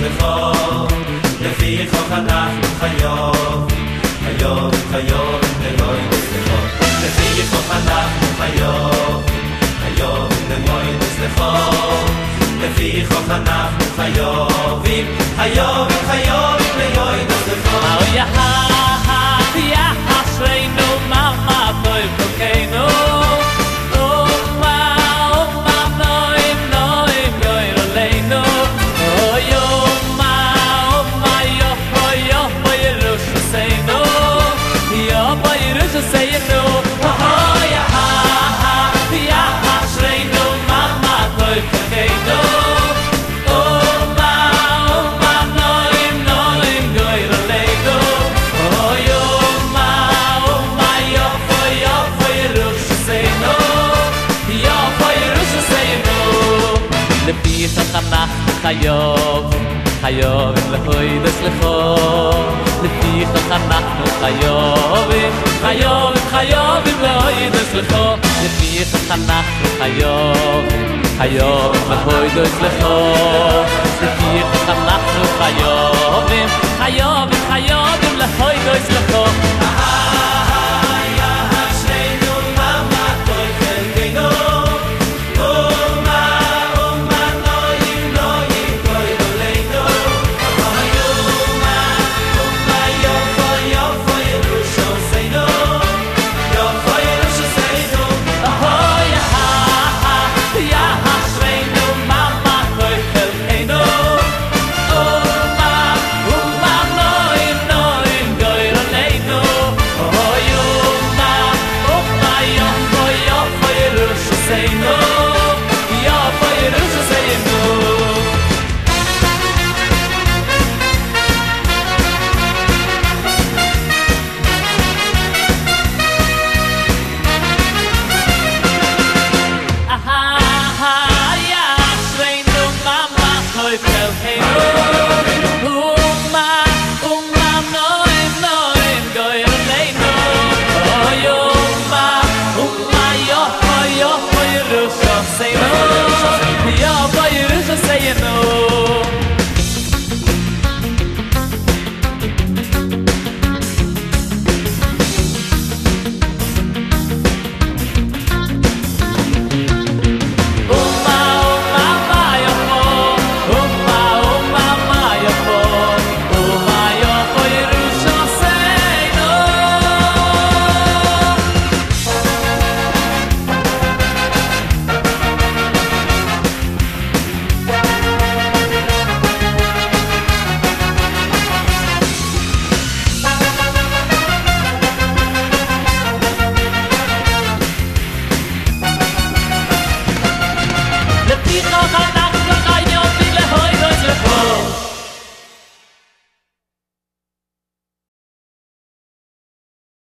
סליחה לפיך אנחנו חייב חייב חייב למוי סליחה לפיך אנחנו חייב חייב למוי סליחה לפיך אנחנו חייבים חייב חייב למוי סליחה יא יא אשרינו מאמא טוב קוקיינו say you know oh ya ha ha ya ashreinu mama toy kayno oh ma noim goy lego oh yo ma yo for rush say no yo for rush say no le pisa khanach khayov חייב לחוידס לכו לפיך אנחנו חייבים חייבים חייבים לחוידס לכו לפיך אנחנו חייבים חייבים לחוידס לכו לפיך אנחנו